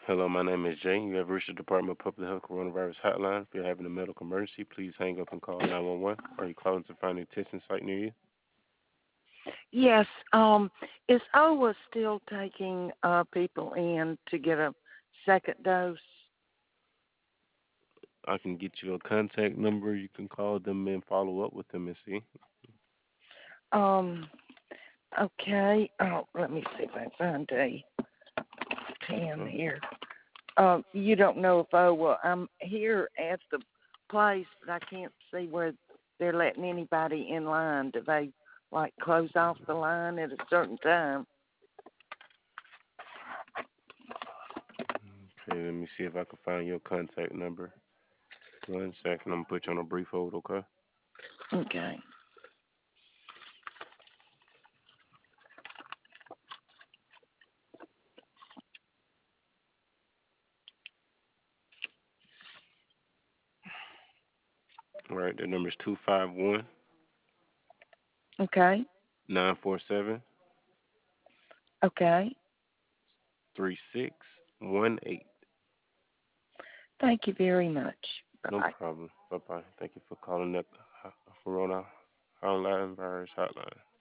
Hello, my name is Jay. You have reached the Department of Public Health Coronavirus Hotline. If you're having a medical emergency, please hang up and call 911. Are you calling to find a testing site near you? Yes, is OWA still taking people in to get a second dose? I can get you a contact number. You can call them and follow up with them and see. Um, okay. Oh, let me see if I can find a pen Okay. here. You don't know if OWA, I'm here at the place, but I can't see where they're letting anybody in line. Do they, like, close off the line at a certain time? Okay, let me see if I can find your contact number. 1 second. I'm going to put you on a brief hold, okay? Okay. All right, the number is 251 Okay. 947 Okay. 3618. Thank you very much. No Bye-bye. problem. Bye bye. Thank you for calling the Corona Online Virus Hotline.